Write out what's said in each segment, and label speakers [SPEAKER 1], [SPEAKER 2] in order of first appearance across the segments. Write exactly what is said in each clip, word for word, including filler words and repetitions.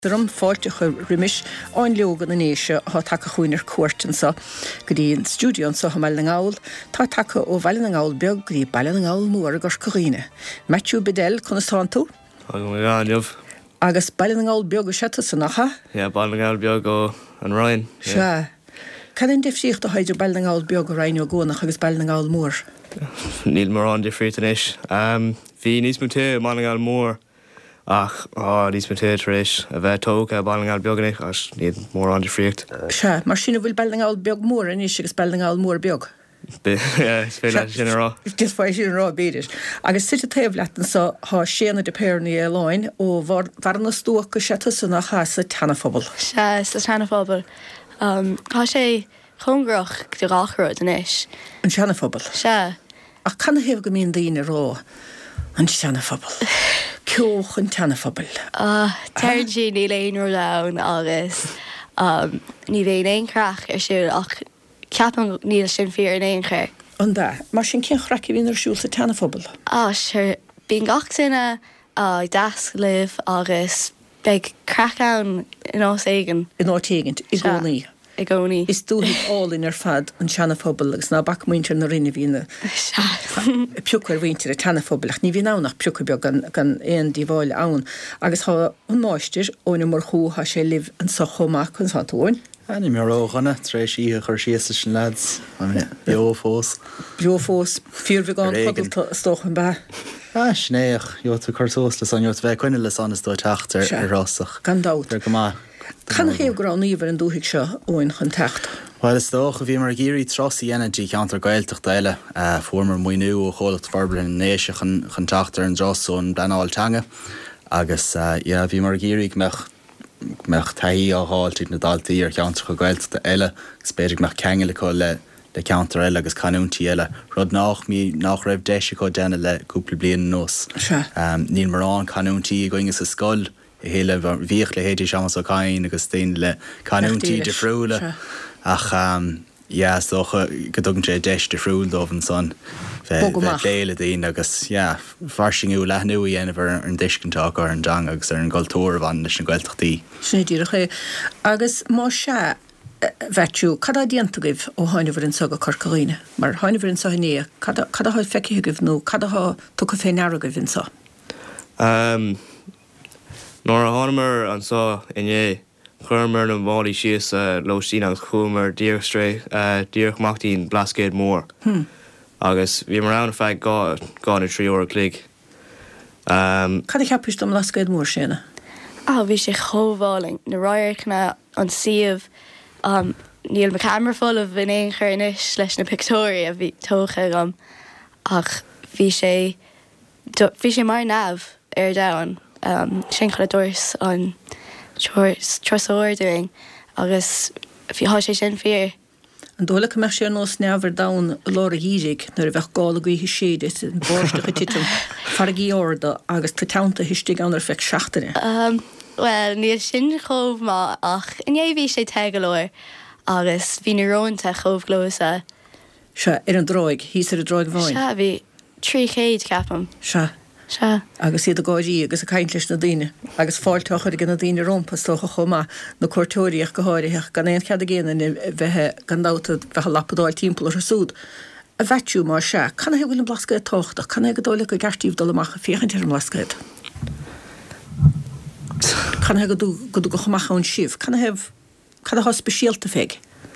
[SPEAKER 1] Drum fáilte chu rimis áin leogan in éise há take chuoinar cuairtan sa go dtí stúdion sa meall na ngáil, tá take ó bhaile na ngáil beag go dtí baile na ngáil mór agus coghine. Matthew Bedell chuna sántú?
[SPEAKER 2] Áineamh.
[SPEAKER 1] Agus baile na ngáil beag go seta sa nacha?
[SPEAKER 2] Ja, baile na ngáil beag ó an Ryan.
[SPEAKER 1] Se. Cadan difríocht a haidir baile na ngáil beag go Ryan ó gónach agus baile na ngáil mór?
[SPEAKER 2] Níl mar an difríocht inis. Um, Bhí níos múte baile na ngáil mór. Ach, á, níos múte éis a bheith tóg a baile na ngáil beag inis, as níl mór an difríocht.
[SPEAKER 1] Se, mar sinna bhfuil baile na ngáil beag mór inis agus baile na ngáil mór beag?
[SPEAKER 2] Ja, is féile sin rá.
[SPEAKER 1] Dis fáil sin rá beidir. Agus sit a taobhleatan sa há séanna de péirna é láin ó bhar na stúach go seta san nach sa teanafobal.
[SPEAKER 3] Se, sa teanafobal. Um, há sé chungrach de gachród inis.
[SPEAKER 1] An teanafobal?
[SPEAKER 3] Se.
[SPEAKER 1] Ach canna hebh go míon daoine rá an teanafobal. Ceoch an teanafobal.
[SPEAKER 3] Ah, teirn sí ní léon ru lán agus um, ní bhéon éon crach ar siúil ach ceapan níl sin fear in éon chur.
[SPEAKER 1] An da, mar sin cén chraci bhíon ar siúil sa teanafobal?
[SPEAKER 3] Ah, sure, bíon gach sinna uh, das libh agus beag cracán in ás éigen.
[SPEAKER 1] In áit éigent, i gcónaí.
[SPEAKER 3] I gcónaí.
[SPEAKER 1] Is dúthigh álainn ar fad an teanafobal agus ná bac muintear na rinne bhína.
[SPEAKER 3] Se.
[SPEAKER 1] Piúcar bhaintear a teanafobalach, ní bhí nánach piúcar beag gan, gan éon díháil ann. Agus há an náistir óna mar chú há sé libh an sa chomach chun sántúin.
[SPEAKER 4] Ní mar óganna, tréis í chur siasta sin lads, bio fós.
[SPEAKER 1] Bio fós, fíor bhí gan fodal stóchan ba.
[SPEAKER 4] Ah, snéach, jo tú cartós le san, jo tú bheith coine le san is dó teachtar ar rásach.
[SPEAKER 1] Gan dát.
[SPEAKER 4] Ar gomá.
[SPEAKER 1] Canna chéobh go rán íomhar an dúthaigh seo óin chun techt?
[SPEAKER 4] Well, is dócha bhí mar géirí trosí energy ceantar gailteach daile, uh, formar muoinú ó cholacht farblin néise chun chun teachtar an drosó an bleanáil teanga, agus uh, yeah, bhí mar géirí mech mech taí á háiltí na daltaí ar ceantar go gailteach eile, gus beidir mech ceangla có le le ceantar eile agus canúntí eile. Rud nach mí nach raibh deise có déna le cúpla bliain nos.
[SPEAKER 1] Se.
[SPEAKER 4] Um, níl mar an canúntí going is a scoil, héle bhíoch le héidir seamas ó cáin agus téin le canúntí de friúla. Ach, um, yeah, so godogan sé deis de friúil dómhan son. Bheith léile daon agus, yeah, farsingú lethnú i dhéanamh an discintáach ar an dang agus ar an gultúr bhain leis an ghailteachtaí.
[SPEAKER 1] Sinna díreach é. Agus má se bheitú, cad a díantagibh ó tháinmhar an sog a corcaíine? Mar tháinmhar an sahanéa, cad a tháid feicithigibh nó, cad a tháid tu go féin airagibh in sa?
[SPEAKER 2] Um, Nor a hanmer an sa in é churmer an bháí sios uh, lo sín agus chumar díirstré uh, díirchmachtín blascéad mór.
[SPEAKER 1] Hmm.
[SPEAKER 2] Agus bhí mar an feid gá gána trí óra clig. Um,
[SPEAKER 1] Cad a cheapist am lascaid mór sinna?
[SPEAKER 3] Ah, bhí sé chomháling na roiirchna an siomh um, níl me camera full of in éon chur inis leis na pictóí a bhí tócha am ach bhí sé bhí sé mar nabh ar dain. Um, sin chuile dúirs an trosóir agus bhí há sé sin fear.
[SPEAKER 1] An dóla go meach sé nó sneamhar dán lára hírig nar a bheith gála gaoithe siad is an báiste go titim fargaí orda agus tá teanta histig an ar feic seachtaine.
[SPEAKER 3] Um, well, níl sin chomh má ach in é bhí sé teagalóir agus bhí na rónta chomh glósa.
[SPEAKER 1] Se ar an dráig, hís ar a dráig bháin.
[SPEAKER 3] Se bhí trí chéad capam.
[SPEAKER 1] Se.
[SPEAKER 3] Se.
[SPEAKER 1] Agus iad a gáidí agus a caint leis na daine, agus fáilteachar gan na daine rompas tócha chomá na cuairteoiríoch go háirithe gan éon chead a géanana bheitthe gan dáta bheithe lapadáil timppla ar súd. A bheitú mar se, canna he bhfuil an blascaid tochtach, canna go dóla go gartíomh dul amach a féchan ar an blascaid. Canna go dú go go chomach an sibh, canna heh canna há speisialta féig?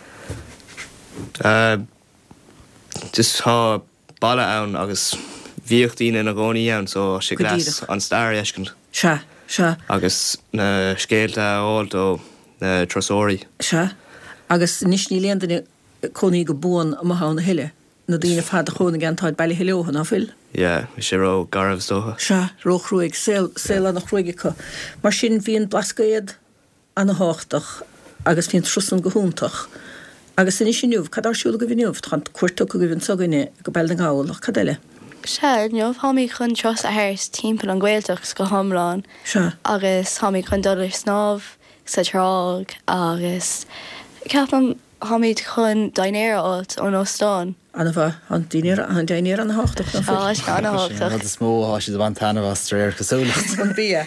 [SPEAKER 2] uh, just há baile ann agus bhíochtíín in a gcónaí ann, so sé glas an stair eiscint.
[SPEAKER 1] Se, se.
[SPEAKER 2] Agus na scéalta áilt ó na trosóirí.
[SPEAKER 1] Se. Agus níos ní léon daine conaí go búin am na hiile, na daine fad a chóna gantáid bailí heohan á fil?
[SPEAKER 2] Ja, sé ró garmh stócha.
[SPEAKER 1] Se, róchhrúig, saoil an nach chruige chu. Mar sin bhíon blascaid an na háchtach agus bhíon trusan go húntach. Agus in is sinniuh, cad arsúla go bhíniuh, chun cuairteach go bhíon sogaine go bail na gáil, cad eile?
[SPEAKER 3] Se, neomh hámí chun tros a thairs timppla an ghailteach go thomláin.
[SPEAKER 1] Se.
[SPEAKER 3] Agus hámí chun dul ar snámh sa trág agus ceapan hamid chun dainéir áit ón Óstán.
[SPEAKER 1] Anna bh an daine an daine an háach
[SPEAKER 3] Á is an háach.
[SPEAKER 4] is mó há si bhain tanna bhstréir cosúlacht.
[SPEAKER 1] an bí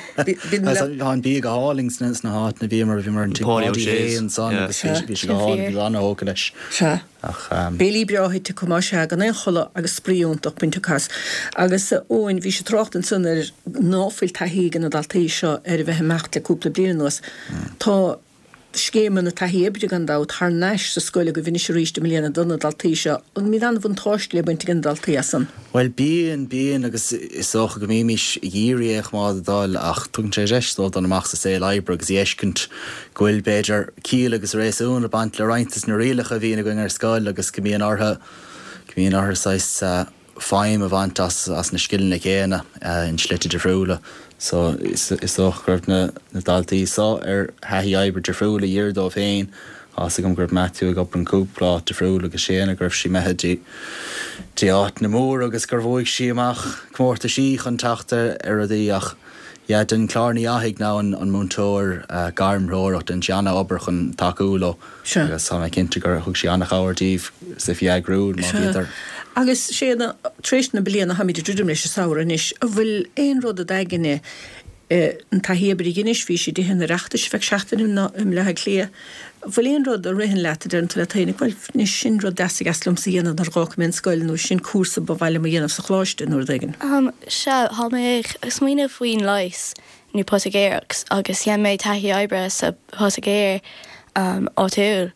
[SPEAKER 4] an bí go hálings nes na hát na bhímar bhí mar an tíon san agus bhí sé gáil bhí anna óca leis.
[SPEAKER 1] Se Bélí breáid cumá se gan é chola agus spríúntaach buinte cas. agus óin bhí sé trocht an sun ar náfuil taí gan na daltaí seo ar bheith mecht le cúpla blianas. Tá scéman na tahébre gan dát th neis sa scoile go bhíine ríiste millianana donna daltaí seo an mí an bhain táist le buinte gan daltaí san.
[SPEAKER 4] Well bíon bíon agus is socha go míimiis dhíiríoch má dáil ach tún sé réistó an amach sa sé leibre agus éiscint gohfuil beidir cíal agus rééisún a bant le reintas na rialacha bhína going ar scoil agus go míon ortha go míon ortha sais fáim a bhaint as as na skillan na chéana in slite de friúla. So is is auch grib na na daltaí sá ar haí eibr de friúla dhéir dó féin as gom grib Matthew go an cúplá de friúla agus séana gribh si methe dí áit na mór agus gur bhóigh si amach cummórta sí chun teachta ar a dí ach ja den klární ahiig ná an an múntóir garmróirecht den Gianna obair chun takeúló agus ha me cinnte gur thug si annach áirtíh sa fiagrúd má bhítar.
[SPEAKER 1] Agus sé tréisna bliana haid drúdum leis saoir inis a bhfuil éon rud a daganine an tahéabrí ginis hí sé dhéanana reachtas feh seaachtain im lethe lia. Bhfuil éon rud a rihan leta ar an tuiletainna bhil ní sin rud deasa gaslumm sa dhéanana ar gácha scoilnú sin cuasa ba bhile a dhéanamh sa chláiste nuair dagan.
[SPEAKER 3] Se há mé gus muoine faoin leis ní potagéireachs agus dhéan méid taithí ebre sa potagéir áitiúil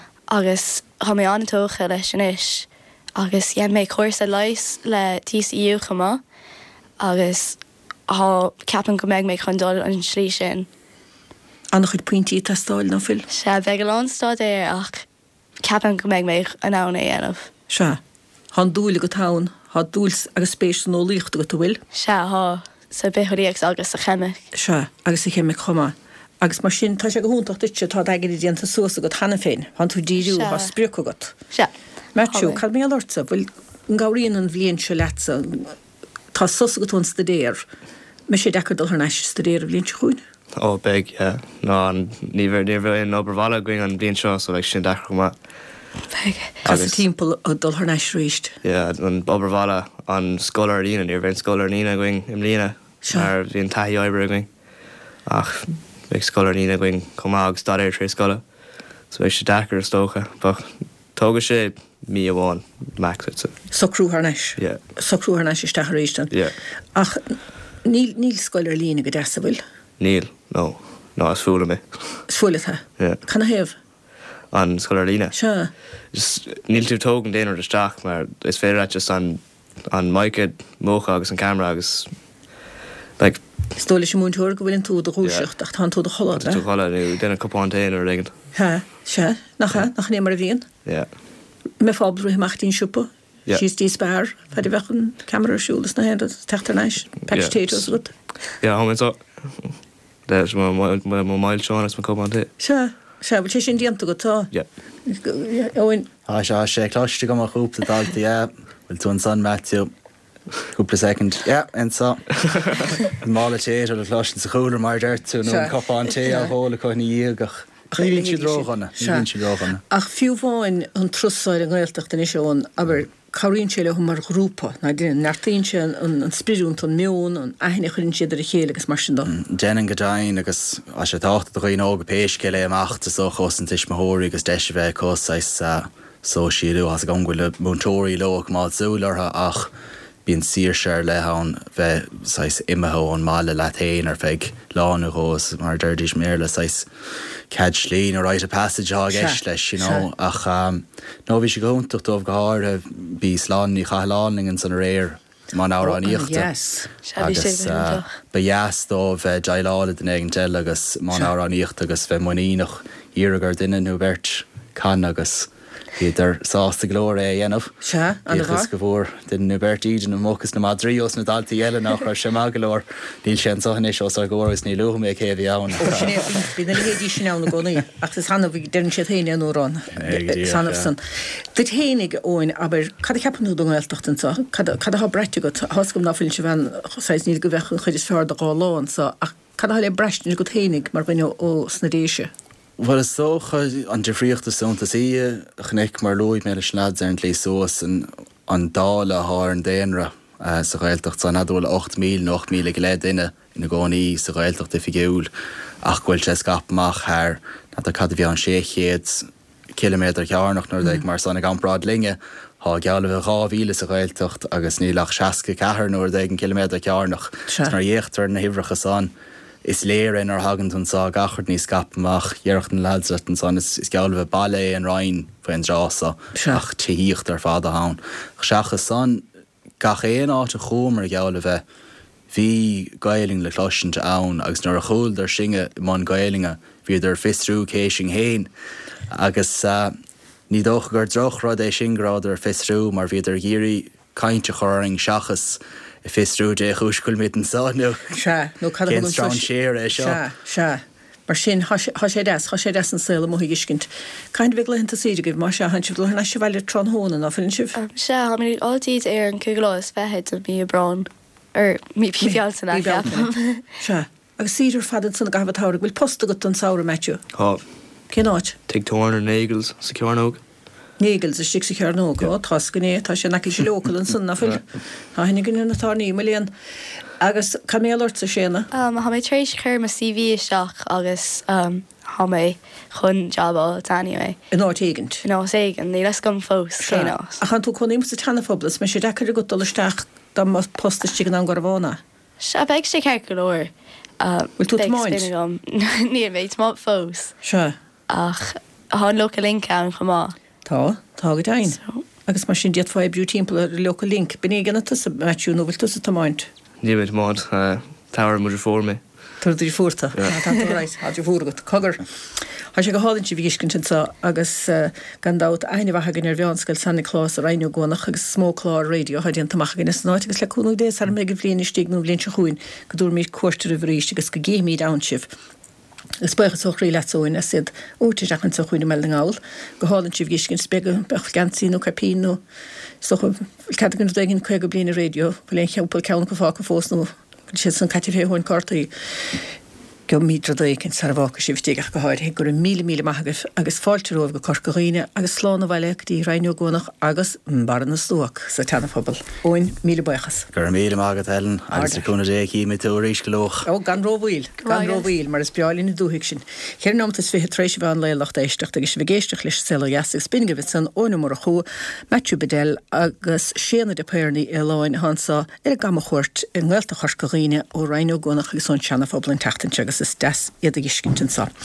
[SPEAKER 3] agus há mé antócha leis sin is. agus dhéan méid cuasa leis le tí íú chumá agus há ceapan go méid méid chun dul an slí sin.
[SPEAKER 1] Annach chud pointí testáil nó fil?
[SPEAKER 3] Se bheith lánstá é ach ceapan go méid méid an ána dhéanamh.
[SPEAKER 1] Se há dúla go tán há dúils agus spéis nó líocht go bhfuil?
[SPEAKER 3] Se há sa béthiríocht agus sa cheimic.
[SPEAKER 1] Se agus sa cheimic chumá. agus mar sin tá sé go húntaach duite tá aige déanta suasa go hana féin, han tú díú há spríoch agat.
[SPEAKER 3] Se.
[SPEAKER 1] Matú cad mé lorta bhfuil an gáíonn an bhblionn se lesa tá susa go tún stadéir me sé dechar dul neis stadéir a bblionn se chuún?
[SPEAKER 2] Ó beg ná an níhar níhar in oberhla going an blion seo so bheith sin dechar má.
[SPEAKER 1] Cos a timppla a dul neis ríist?
[SPEAKER 2] Ja, an oberhla an scolar lína níor bhain scolar lína going im lína ar bhíon taithí ebre going ach bheith scolar lína going comá agus stair trí scola so bheith sé dechar a stócha bach tóga sé mí a bháin max it.
[SPEAKER 1] So crúthar neis?
[SPEAKER 2] Yeah.
[SPEAKER 1] So crúthar neis is dechar ríistan?
[SPEAKER 2] Yeah.
[SPEAKER 1] Ach níl níl scolar lína go deasa bhfuil?
[SPEAKER 2] Níl, no. No, is fúla mé.
[SPEAKER 1] Is fúla tá?
[SPEAKER 2] Yeah.
[SPEAKER 1] Can a hef?
[SPEAKER 2] An scolar lína.
[SPEAKER 1] Se.
[SPEAKER 2] Just níl tú tógan déanaar de staach mar is féidir just an an micid mócha agus an camera agus like
[SPEAKER 1] Stóla sé múntúir go bhfuil tú a rúiseach ach tá tú a cholád le?
[SPEAKER 2] tú chola nu déna cupán déanaar rigint.
[SPEAKER 1] Ha, se, nach ha, nach némar a bhíon?
[SPEAKER 2] Yeah.
[SPEAKER 1] Me fábal ruí machtín siúpa?
[SPEAKER 2] Yeah.
[SPEAKER 1] Sís tí spár, feidir bhechan camera siúlas na héad teachtar neis, patch potatoes rud?
[SPEAKER 2] Ja, há so. There's my my my mile sean as my cupán dé.
[SPEAKER 1] Se, se, bhil sé sin dianta go tá?
[SPEAKER 2] Yeah.
[SPEAKER 1] Óin,
[SPEAKER 4] Tá se sé cláiste go mar chúpla dalta bhfuil tú an san Matthew cúpla second. Ja, en sa. Mála téir a chláiste sa chúla mar deirt tú nó cupán té a hóla chuin íagach. Nílín si dróchanna, nílín si dróchanna.
[SPEAKER 1] ach fiú bháin an trusáid an gáilteach den isisiún, aber choíonn sé le mar grúpa, na dtíine nartaíonn sé an spiriúnt an miún an aithne chuinn siad ar a chéile agus mar sin dó.
[SPEAKER 4] Déan go dain agus a sé táachta do chuoin ága péisce le amachta so chus an tuis mothóirí agus deise bheith cóáis so siadú as go bhfuil múntóirí loach má súlartha ach bíon sír seir le hán bheith sais imethe an mála letain ar feig lána rós mar deirdís méle sais cad slín or right a passage á gceis leis, you know, ach um, nó bhí sé gúntacht dómh go háir bí slán í chaláning an san réir má ná an íochta.
[SPEAKER 1] Yes.
[SPEAKER 4] Agus ba yes dó bheith dailála den éigen del agus má ná an íochta agus bheith muíach íragar duine nó bhirt can agus idir sásta glóir é dhéanamh.
[SPEAKER 1] Se, an
[SPEAKER 4] Íochas go bhór den nó bhirt íden an móchas na Madríos na daltaí eile nach ar sem agalóir níl sé an sochanis os ar ggóras ní lucha mé céhí ann.
[SPEAKER 1] Bí na héadí sin anna gcónaí, ach is hanna bhí den sé thaine an órán sanmh san. Tá thénig óin aber cad ceapanú do gáilteach an sa, cad ha breite go hascom náfuil se bhean chusáis níl go bheith chun chuidir fear a gá láin sa ach cad le breistin go thénig mar bhaine ó snadéise.
[SPEAKER 4] Well is socha an defriochtta sonta sí chnic mar loid me a slad an lé soas an an dála haar an déanra sa réiltocht san adul acht mil noch mil geled inne in goni sa réiltocht de figúl ach gwil se skapach haar na a cad vi an séchéad kilometer jaar noch nur mm. mar sanna gan brad linge ha geall rá vile sa réiltocht agus nílach seaske cehar nur degen kilometer jaar noch nar échttar na hivracha san is léir in ar hagant an sa gachart ní skapach dhearchten ladsetten san is, is geall ballé an rein fa an drasa ach tíhíocht ar fada haun seacha san gach éon áit a chomer geall bheith hí gailing le cloisiint ann agus nar a choil der singe man gailinge hí der fistrú céising héin agus uh, ní doch gur droch rud é sinrád ar fistrú mar hí der géirí kainte choring seachas i fistrú dé chúscoil mit an sáú
[SPEAKER 1] se nó
[SPEAKER 4] strán séir é seo
[SPEAKER 1] se mar sin ha sé des ha sé des an saola mo hiiscint Caint bh lenta siide goh mar se han si na se bhile tronhóna á fin sih
[SPEAKER 3] se ha mí átíd ar an cuglás fehead a mí a braun ar mí pialsan
[SPEAKER 1] se agus síidir fadan sanna gabhatára bhfuil posta go an saora meú
[SPEAKER 2] Tá
[SPEAKER 1] cé áit
[SPEAKER 2] Tig tóir nagels sa cearnóg.
[SPEAKER 1] Négels is stig sé nó go tascinné tá sé naci sé local an sunna fil Tá hinnig gin natá ní million agus caméort sa séna
[SPEAKER 3] ha mé trééis chuir ma C V isteach agus um, ha mé chun jobbá daine mé
[SPEAKER 1] in áigent
[SPEAKER 3] ná éigen ní les gom fós cé nás
[SPEAKER 1] a chan tú chunim sa tanfoblas me sé decar go doleisteach dá postiste an go bhána
[SPEAKER 3] se beag sé ceir golóir
[SPEAKER 1] bhfuil tú máin
[SPEAKER 3] ní méid má fós
[SPEAKER 1] se
[SPEAKER 3] ach há local link an chumá
[SPEAKER 1] Tá tá go dain agus mar sin diaad fáid breú timp a local link bin ganna tu meú nó bhfuil tu a tamáint
[SPEAKER 2] Ní bit mád táir mu fór me.
[SPEAKER 1] Tar dí fórta haidir fórgat cogur. Tá sé go háinn si bhíiscin sa agus gandát aine bhathe gin ar bheánscail sanna chlás a reinú gonach agus smólá radio haíon tamach gin snáid agus le cúnú dé ar mé go bblion stígnú blin se chuin go dúr míid cuairtar a bhríist agus go géimiid ansih. Gus buchas ochrí leóin a siad úteach an sa chuoine me ngáil, go hálann si bhíiscin spege bech gansíú capíú so cegann daginn chuig go blian a radio, go léon cheampil ceann go fá go fósnú si san catifhéáin cartaí go mídra daginn sa bhá si bhtíach go háir gur mí mí maigah agus fáilteróh go corcaíine agus sláánna bhile dí reinú gonach agus barna stúach sa tenafobal óin mí buchas.
[SPEAKER 4] Gur mí agad helen agus chuna dé í mé túéis golóch.
[SPEAKER 1] Ó gan róhil gan róhil mar is beáilín dúhiic sin. Chéir námtas fi trééis bhán leilech éisteach agus vigéisteach leis sela jas spinge vit san ónmara cho Matthew Bedell agus séna de péirní i láin hansa ar gama chuirt in ghilta chorcaíine ó reinú gonach agus son tenafobal an tetain agus is des iad a giscintin sa.